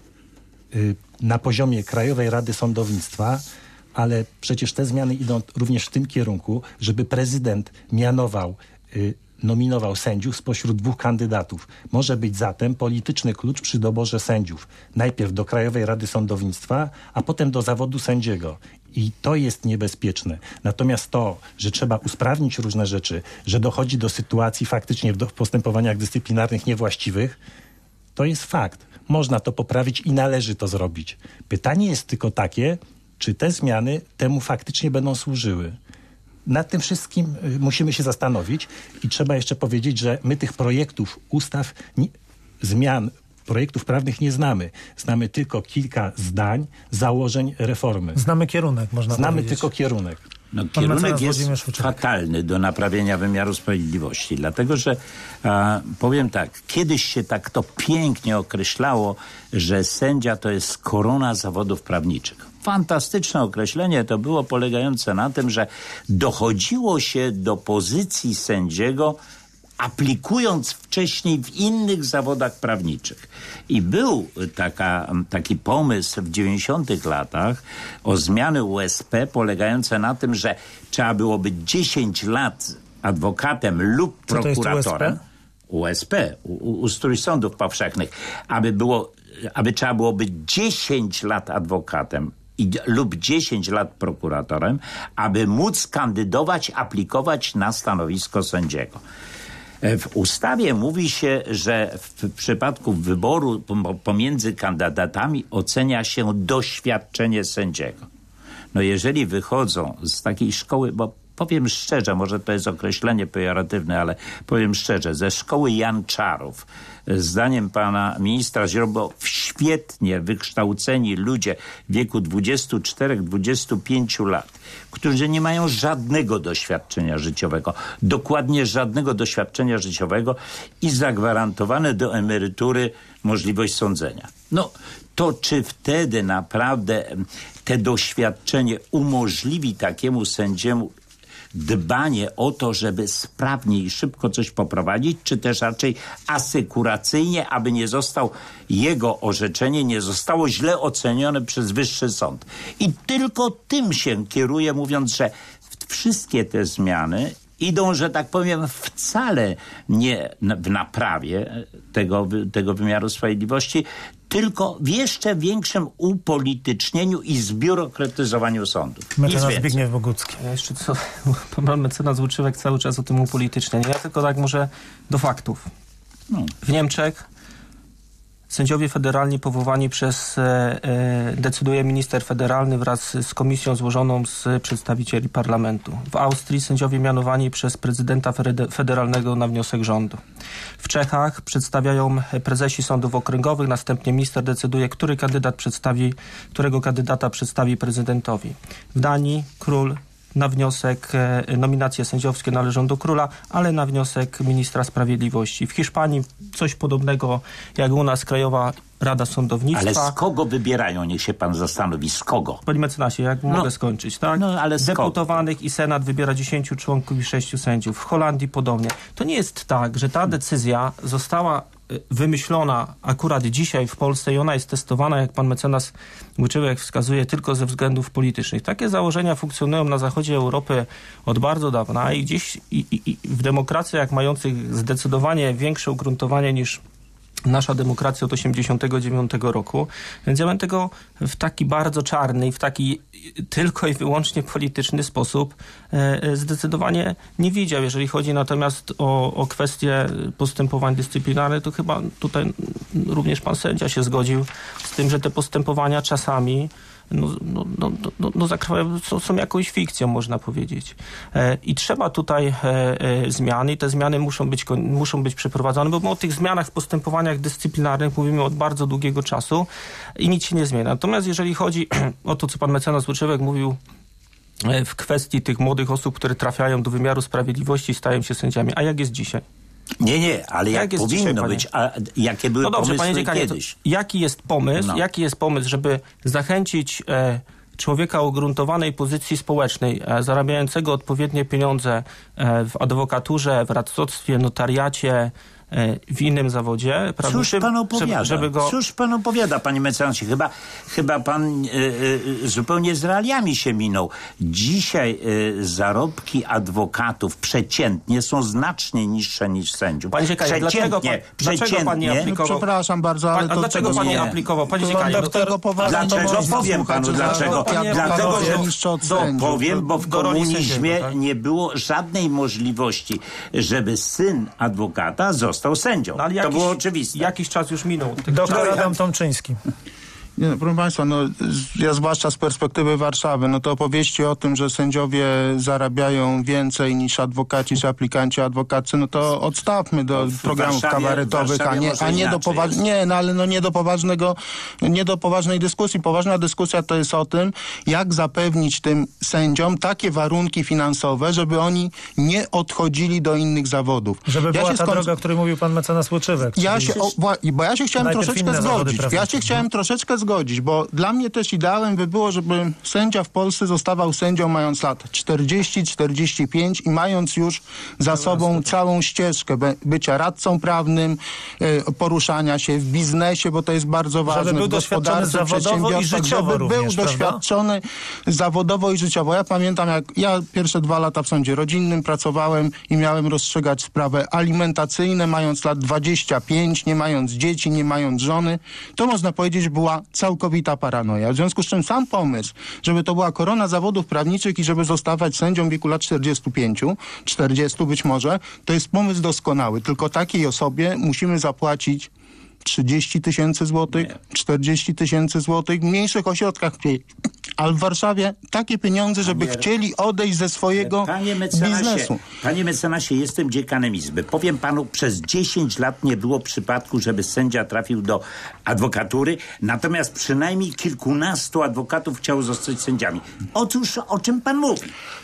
Speaker 7: y, na poziomie Krajowej Rady Sądownictwa, ale przecież te zmiany idą również w tym kierunku, żeby prezydent mianował, y, nominował sędziów spośród dwóch kandydatów. Może być zatem polityczny klucz przy doborze sędziów. Najpierw do Krajowej Rady Sądownictwa, a potem do zawodu sędziego. I to jest niebezpieczne. Natomiast to, że trzeba usprawnić różne rzeczy, że dochodzi do sytuacji faktycznie w postępowaniach dyscyplinarnych niewłaściwych, to jest fakt. Można to poprawić i należy to zrobić. Pytanie jest tylko takie, czy te zmiany temu faktycznie będą służyły. Nad tym wszystkim musimy się zastanowić i trzeba jeszcze powiedzieć, że my tych projektów, ustaw, nie, zmian, projektów prawnych nie znamy. Znamy tylko kilka zdań, założeń reformy.
Speaker 4: Znamy kierunek, można
Speaker 7: Znamy
Speaker 4: powiedzieć.
Speaker 7: tylko kierunek.
Speaker 5: No, kierunek jest fatalny do naprawienia wymiaru sprawiedliwości, dlatego że a, powiem tak, kiedyś się tak to pięknie określało, że sędzia to jest korona zawodów prawniczych. Fantastyczne określenie to było, polegające na tym, że dochodziło się do pozycji sędziego aplikując wcześniej w innych zawodach prawniczych. I był taka, taki pomysł w dziewięćdziesiątych latach o zmiany U S P polegające na tym, że trzeba byłoby dziesięć lat adwokatem lub
Speaker 4: Co
Speaker 5: prokuratorem.
Speaker 4: To jest
Speaker 5: U S P, Ustrój Sądów Powszechnych, aby było, aby trzeba byłoby dziesięć lat adwokatem I, lub dziesięć lat prokuratorem, aby móc kandydować, aplikować na stanowisko sędziego. W ustawie mówi się, że w przypadku wyboru pomiędzy kandydatami ocenia się doświadczenie sędziego. No jeżeli wychodzą z takiej szkoły, bo powiem szczerze, może to jest określenie pejoratywne, ale powiem szczerze, ze szkoły Janczarów, zdaniem pana ministra Ziobro, świetnie wykształceni ludzie w wieku dwudziestu czterech do dwudziestu pięciu lat, którzy nie mają żadnego doświadczenia życiowego, dokładnie żadnego doświadczenia życiowego i zagwarantowane do emerytury możliwość sądzenia. No, to czy wtedy naprawdę te doświadczenie umożliwi takiemu sędziemu dbanie o to, żeby sprawnie i szybko coś poprowadzić, czy też raczej asykuracyjnie, aby nie został jego orzeczenie, nie zostało źle ocenione przez wyższy sąd. I tylko tym się kieruje, mówiąc, że wszystkie te zmiany idą, że tak powiem, wcale nie w naprawie tego, tego wymiaru sprawiedliwości, tylko w jeszcze większym upolitycznieniu i zbiurokratyzowaniu sądów.
Speaker 4: Mecenas Zbigniew Bogucki.
Speaker 6: Ja jeszcze co, pan mecenas Łuczywek cały czas o tym upolitycznieniu. Ja tylko tak może do faktów. No. W Niemczech sędziowie federalni powołani przez, e, e, decyduje minister federalny wraz z komisją złożoną z przedstawicieli parlamentu. W Austrii sędziowie mianowani przez prezydenta federalnego na wniosek rządu. W Czechach przedstawiają prezesi sądów okręgowych, następnie minister decyduje, który kandydat przedstawi, którego kandydata przedstawi prezydentowi. W Danii król na wniosek, nominacje sędziowskie należą do króla, ale na wniosek ministra sprawiedliwości. W Hiszpanii coś podobnego jak u nas Krajowa Rada Sądownictwa.
Speaker 5: Ale z kogo wybierają? Niech się pan zastanowi. Z kogo?
Speaker 6: Panie mecenasie, jak no, mogę skończyć, tak?
Speaker 5: No, ale z
Speaker 6: Deputowanych
Speaker 5: kogo?
Speaker 6: I Senat wybiera dziesięciu członków i sześciu sędziów. W Holandii podobnie. To nie jest tak, że ta decyzja została wymyślona akurat dzisiaj w Polsce i ona jest testowana, jak pan mecenas Łyczyłek wskazuje, tylko ze względów politycznych. Takie założenia funkcjonują na zachodzie Europy od bardzo dawna i gdzieś i, i, i w demokracjach mających zdecydowanie większe ugruntowanie niż nasza demokracja od osiemdziesiątego dziewiątego roku. Więc ja bym tego w taki bardzo czarny i w taki tylko i wyłącznie polityczny sposób e, zdecydowanie nie widział. Jeżeli chodzi natomiast o, o kwestie postępowań dyscyplinarnych, to chyba tutaj również pan sędzia się zgodził z tym, że te postępowania czasami No, no, no, no, no zakrawają, są, są jakąś fikcją, można powiedzieć. E, I trzeba tutaj e, e, zmiany i te zmiany muszą być, muszą być przeprowadzone, bo my o tych zmianach w postępowaniach dyscyplinarnych mówimy od bardzo długiego czasu i nic się nie zmienia. Natomiast jeżeli chodzi o to, co pan mecenas Łyczyłek mówił e, w kwestii tych młodych osób, które trafiają do wymiaru sprawiedliwości i stają się sędziami, a jak jest dzisiaj?
Speaker 5: Nie, nie, ale jak, jak powinno dzisiaj, być, a jakie były no dobrze, pomysły panie dziekanie, kiedyś?
Speaker 6: Jaki jest pomysł, no. jaki jest pomysł, żeby zachęcić e, człowieka o ugruntowanej pozycji społecznej, e, zarabiającego odpowiednie pieniądze e, w adwokaturze, w radcowstwie, notariacie, w innym zawodzie.
Speaker 5: Cóż pan opowiada?
Speaker 6: Żeby go...
Speaker 5: Cóż pan opowiada, panie mecenasie? Chyba, chyba pan y, y, zupełnie z realiami się minął. Dzisiaj y, zarobki adwokatów przeciętnie są znacznie niższe niż sędziów.
Speaker 6: Panie Dziekanie, dlaczego pan, dlaczego pan nie aplikował?
Speaker 3: No, przepraszam bardzo, ale
Speaker 6: pan,
Speaker 3: to
Speaker 6: dlaczego pan nie, nie aplikował? Panie Dziekanie,
Speaker 3: do tego poważnie.
Speaker 5: Dlaczego? Powiem panu dlaczego. Dlatego, że do, powiem, bo w komunizmie tak? nie było żadnej możliwości, żeby syn adwokata został Został sędzią. No, jakiś, to było oczywiste.
Speaker 6: Jakiś czas już minął.
Speaker 4: Doktor Adam Tomczyński.
Speaker 3: Nie, no, proszę państwa, no, ja zwłaszcza z perspektywy Warszawy, no to opowieści o tym, że sędziowie zarabiają więcej niż adwokaci czy aplikanci adwokaccy, no to odstawmy do no, programów Warszawie, kabaretowych, a nie, a nie do poważnego, nie, no ale no nie do poważnego, nie do poważnej dyskusji. Poważna dyskusja to jest o tym, jak zapewnić tym sędziom takie warunki finansowe, żeby oni nie odchodzili do innych zawodów.
Speaker 4: Żeby
Speaker 3: ja
Speaker 4: była
Speaker 3: się
Speaker 4: ta
Speaker 3: skończy...
Speaker 4: droga, o której mówił pan mecenas Łyczyłek.
Speaker 3: Ja się, o, bo ja się chciałem troszeczkę zgodzić. Ja się chciałem troszeczkę zgodzić. Zgodzić, bo dla mnie też ideałem by było, żeby sędzia w Polsce zostawał sędzią mając lat czterdzieści czterdzieści pięć i mając już za sobą całą ścieżkę by, bycia radcą prawnym, y, poruszania się w biznesie, bo to jest bardzo ważne.
Speaker 4: Żeby był
Speaker 3: w
Speaker 4: doświadczony zawodowo i życiowo
Speaker 3: żeby
Speaker 4: również,
Speaker 3: był doświadczony prawda? zawodowo i życiowo. Ja pamiętam, jak ja pierwsze dwa lata w sądzie rodzinnym pracowałem i miałem rozstrzygać sprawy alimentacyjne, mając lat dwadzieścia pięć, nie mając dzieci, nie mając żony. To można powiedzieć była całkowita paranoja. W związku z czym sam pomysł, żeby to była korona zawodów prawniczych i żeby zostawać sędzią w wieku lat czterdziestu pięciu, czterdziestu być może, to jest pomysł doskonały. Tylko takiej osobie musimy zapłacić trzydzieści tysięcy złotych, czterdzieści tysięcy złotych w mniejszych ośrodkach. Ale w Warszawie takie pieniądze, żeby panie, chcieli odejść ze swojego
Speaker 5: panie mecenasie,
Speaker 3: biznesu.
Speaker 5: Panie mecenasie, jestem dziekanem Izby. Powiem panu, przez dziesięć lat nie było przypadku, żeby sędzia trafił do adwokatury, natomiast przynajmniej kilkunastu adwokatów chciało zostać sędziami. Otóż o czym pan mówi?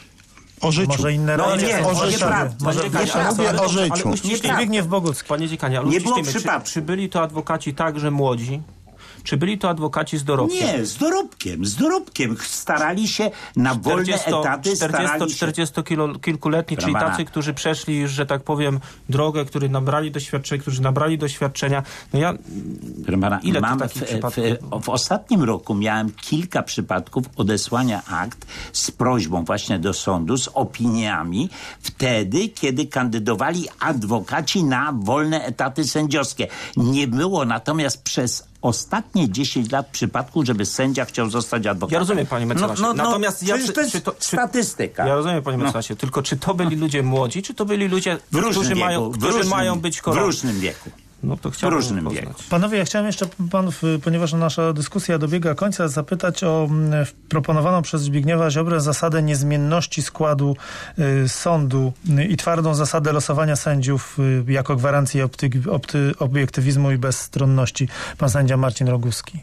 Speaker 3: O życiu.
Speaker 4: Może inne
Speaker 5: no nie,
Speaker 3: o życiu.
Speaker 4: Może
Speaker 3: ja mówię o życiu.
Speaker 6: Zbigniew Bogucki. Panie dziekanie, ale
Speaker 5: nie było
Speaker 6: czy,
Speaker 5: przypadku.
Speaker 6: Czy byli to adwokaci także młodzi? Czy byli to adwokaci z dorobkiem?
Speaker 5: Nie, z dorobkiem, z dorobkiem. Starali się na wolne etaty.
Speaker 6: czterdziesto-kilkuletni, czyli tacy, którzy przeszli już, że tak powiem, drogę, którzy nabrali doświadczenia, którzy nabrali doświadczenia. No ja...
Speaker 5: Pana,
Speaker 6: ile
Speaker 5: mam
Speaker 6: takich
Speaker 5: w,
Speaker 6: przypadków?
Speaker 5: W, w ostatnim roku miałem kilka przypadków odesłania akt z prośbą właśnie do sądu, z opiniami, wtedy, kiedy kandydowali adwokaci na wolne etaty sędziowskie. Nie było natomiast przez ostatnie dziesięć lat przypadku, żeby sędzia chciał zostać adwokatem.
Speaker 6: Ja rozumiem, panie mecenasie.
Speaker 5: No, no,
Speaker 6: Natomiast
Speaker 5: no,
Speaker 6: ja,
Speaker 5: to jest
Speaker 6: czy to, czy,
Speaker 5: statystyka.
Speaker 6: Ja rozumiem, panie mecenasie. No. Tylko czy to byli ludzie młodzi, czy to byli ludzie, którzy,
Speaker 5: wieku,
Speaker 6: mają, którzy
Speaker 5: różnym,
Speaker 6: mają być korony?
Speaker 5: W różnym wieku.
Speaker 6: No to
Speaker 5: w różnym
Speaker 6: poznać.
Speaker 5: wieku.
Speaker 4: Panowie, ja chciałem jeszcze panów, ponieważ nasza dyskusja dobiega końca, zapytać o proponowaną przez Zbigniewa Ziobrę zasadę niezmienności składu y, sądu y, i twardą zasadę losowania sędziów y, jako gwarancję opty, opty, obiektywizmu i bezstronności. Pan sędzia Marcin Roguski.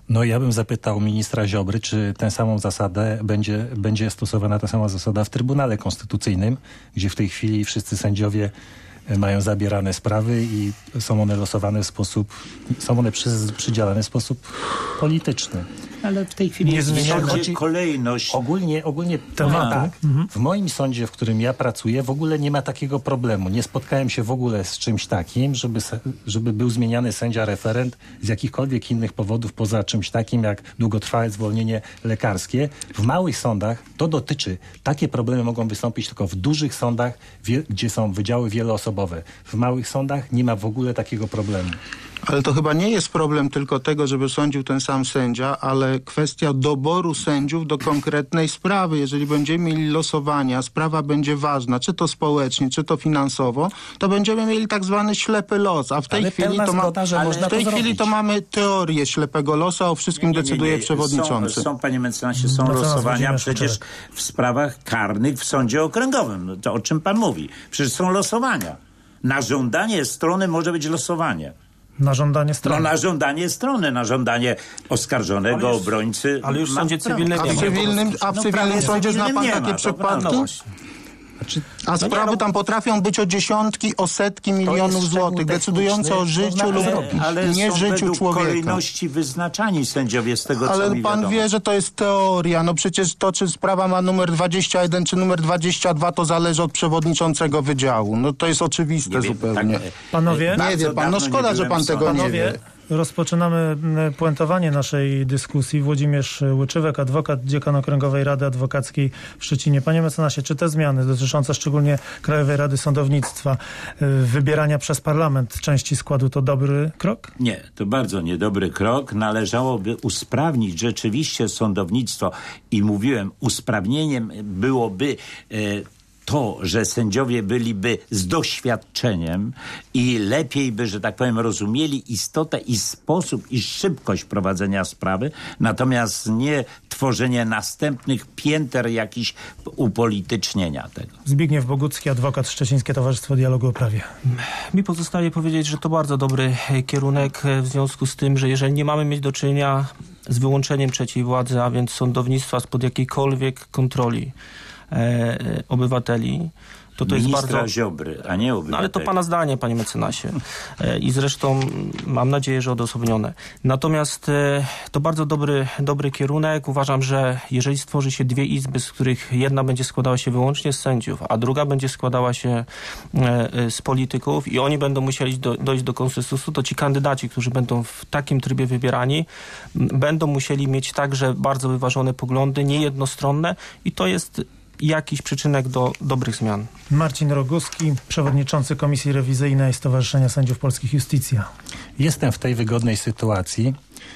Speaker 7: No ja bym zapytał ministra Ziobry, czy tę samą zasadę będzie, będzie stosowana ta sama zasada w Trybunale Konstytucyjnym, gdzie w tej chwili wszyscy sędziowie mają zabierane sprawy i są one losowane w sposób, są one przy, przydzielane w sposób polityczny.
Speaker 5: Ale w tej chwili
Speaker 4: Nie
Speaker 5: jest
Speaker 4: zmienia
Speaker 5: chodzi kolejność.
Speaker 7: Ogólnie, ogólnie
Speaker 4: tematu.
Speaker 7: tak. Mhm. W moim sądzie, w którym ja pracuję, w ogóle nie ma takiego problemu. Nie spotkałem się w ogóle z czymś takim, żeby, żeby był zmieniany sędzia referent z jakichkolwiek innych powodów poza czymś takim jak długotrwałe zwolnienie lekarskie. W małych sądach to dotyczy, takie problemy mogą wystąpić tylko w dużych sądach, wie, gdzie są wydziały wieloosobowe. W małych sądach nie ma w ogóle takiego problemu.
Speaker 3: Ale to chyba nie jest problem tylko tego, żeby sądził ten sam sędzia, ale kwestia doboru sędziów do konkretnej sprawy. Jeżeli będziemy mieli losowania, sprawa będzie ważna, czy to społecznie, czy to finansowo, to będziemy mieli tak zwany ślepy los. A w tej
Speaker 7: ale
Speaker 3: chwili to ma,
Speaker 7: zgoda, że można
Speaker 3: w tej
Speaker 7: to
Speaker 3: chwili
Speaker 7: zrobić.
Speaker 3: to mamy teorię ślepego losu, a o wszystkim
Speaker 5: Nie, nie, nie,
Speaker 3: decyduje
Speaker 5: nie.
Speaker 3: przewodniczący.
Speaker 5: Są, są panie mecenasie, są
Speaker 4: Mecenas
Speaker 5: losowania
Speaker 4: Włodzimierz
Speaker 5: przecież
Speaker 4: Kuczerek.
Speaker 5: w sprawach karnych w sądzie okręgowym. No to o czym pan mówi? Przecież są losowania. Na żądanie strony może być losowanie.
Speaker 4: Na żądanie
Speaker 5: No
Speaker 4: strony.
Speaker 5: na żądanie strony, na żądanie oskarżonego,
Speaker 6: Ale już-
Speaker 5: obrońcy.
Speaker 6: ale już w
Speaker 5: ma
Speaker 6: sądzie
Speaker 5: prawo.
Speaker 6: cywilnym
Speaker 3: A
Speaker 6: nie
Speaker 3: w
Speaker 6: ma.
Speaker 3: cywilnym, a w
Speaker 5: No,
Speaker 3: cywilnym
Speaker 5: prawie
Speaker 3: sądzie zna
Speaker 5: cywilnym
Speaker 3: pan
Speaker 5: nie
Speaker 3: takie
Speaker 5: ma, to
Speaker 3: przypadki?
Speaker 5: prawda.
Speaker 7: Znaczy,
Speaker 3: A sprawy tam potrafią być o dziesiątki, o setki milionów
Speaker 7: szczegół
Speaker 3: złotych, decydujące o
Speaker 7: techniczny,
Speaker 3: życiu
Speaker 7: można
Speaker 3: lub
Speaker 7: zrobić.
Speaker 5: Ale
Speaker 3: nie
Speaker 5: są
Speaker 3: życiu
Speaker 5: według
Speaker 3: człowieka.
Speaker 5: kolejności wyznaczani sędziowie z tego, co
Speaker 3: Ale
Speaker 5: mi
Speaker 3: pan
Speaker 5: wiadomo.
Speaker 3: wie, że to jest teoria. No przecież to, czy sprawa ma numer dwadzieścia jeden, czy numer dwadzieścia dwa, to zależy od przewodniczącego wydziału. No to jest oczywiste
Speaker 5: Nie wiem,
Speaker 3: zupełnie.
Speaker 5: tak,
Speaker 4: Panowie?
Speaker 3: Nie
Speaker 5: bardzo
Speaker 3: wie pan, no
Speaker 5: dawno
Speaker 3: szkoda,
Speaker 5: nie
Speaker 3: że
Speaker 5: byłem
Speaker 3: pan
Speaker 5: w
Speaker 3: tego
Speaker 5: sądzie.
Speaker 3: nie
Speaker 4: Panowie,
Speaker 3: wie.
Speaker 4: rozpoczynamy m, puentowanie naszej dyskusji. Włodzimierz Łyczywek, adwokat, dziekan Okręgowej Rady Adwokackiej w Szczecinie. Panie mecenasie, czy te zmiany dotyczące szczególnie Krajowej Rady Sądownictwa, y, wybierania przez parlament części składu, to dobry krok?
Speaker 5: Nie, to bardzo niedobry krok. Należałoby usprawnić rzeczywiście sądownictwo i mówiłem, usprawnieniem byłoby e, to, że sędziowie byliby z doświadczeniem i lepiej by, że tak powiem, rozumieli istotę i sposób i szybkość prowadzenia sprawy, natomiast nie tworzenie następnych pięter jakichś upolitycznienia tego.
Speaker 4: Zbigniew Bogucki, adwokat, Szczecińskie Towarzystwo Dialogu o Prawie.
Speaker 6: Mi pozostaje powiedzieć, że to bardzo dobry e, kierunek e, w związku z tym, że jeżeli nie mamy mieć do czynienia z wyłączeniem trzeciej władzy, a więc sądownictwa spod jakiejkolwiek kontroli e, e, obywateli, to to jest
Speaker 5: Ministra
Speaker 6: bardzo...
Speaker 5: Ziobry, a nie obywateli.
Speaker 6: No ale to pana zdanie, panie mecenasie. E, I zresztą mam nadzieję, że odosobnione. Natomiast e, to bardzo dobry, dobry kierunek. Uważam, że jeżeli stworzy się dwie izby, z których jedna będzie składała się wyłącznie z sędziów, a druga będzie składała się e, e, z polityków i oni będą musieli do, dojść do konsensusu, to ci kandydaci, którzy będą w takim trybie wybierani, m, będą musieli mieć także bardzo wyważone poglądy, niejednostronne i to jest jakiś przyczynek do dobrych zmian.
Speaker 4: Marcin Roguski, przewodniczący Komisji Rewizyjnej Stowarzyszenia Sędziów Polskich Justicja.
Speaker 7: Jestem w tej wygodnej sytuacji,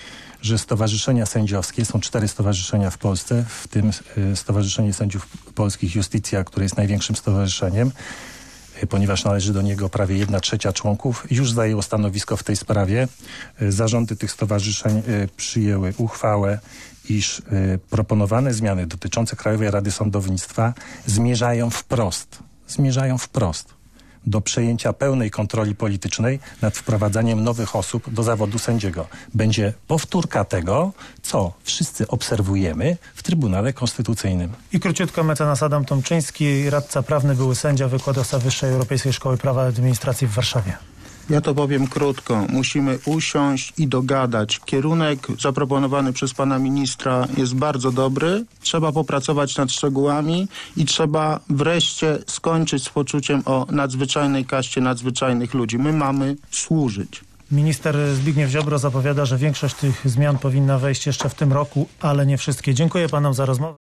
Speaker 7: że stowarzyszenia sędziowskie, są cztery stowarzyszenia w Polsce, w tym y, Stowarzyszenie Sędziów Polskich Justicja, które jest największym stowarzyszeniem, y, ponieważ należy do niego prawie jedna trzecia członków, już zajęło stanowisko w tej sprawie. Y, zarządy tych stowarzyszeń y, przyjęły uchwałę, iż y, proponowane zmiany dotyczące Krajowej Rady Sądownictwa zmierzają wprost, zmierzają wprost do przejęcia pełnej kontroli politycznej nad wprowadzaniem nowych osób do zawodu sędziego. Będzie powtórka tego, co wszyscy obserwujemy w Trybunale Konstytucyjnym.
Speaker 4: I króciutko mecenas Adam Tomczyński, radca prawny, były sędzia, wykładowca Wyższej Europejskiej Szkoły Prawa i Administracji w Warszawie.
Speaker 3: Ja to powiem krótko. Musimy usiąść i dogadać. Kierunek zaproponowany przez pana ministra jest bardzo dobry. Trzeba popracować nad szczegółami i trzeba wreszcie skończyć z poczuciem o nadzwyczajnej kaście nadzwyczajnych ludzi. My mamy służyć.
Speaker 4: Minister Zbigniew Ziobro zapowiada, że większość tych zmian powinna wejść jeszcze w tym roku, ale nie wszystkie. Dziękuję panom za rozmowę.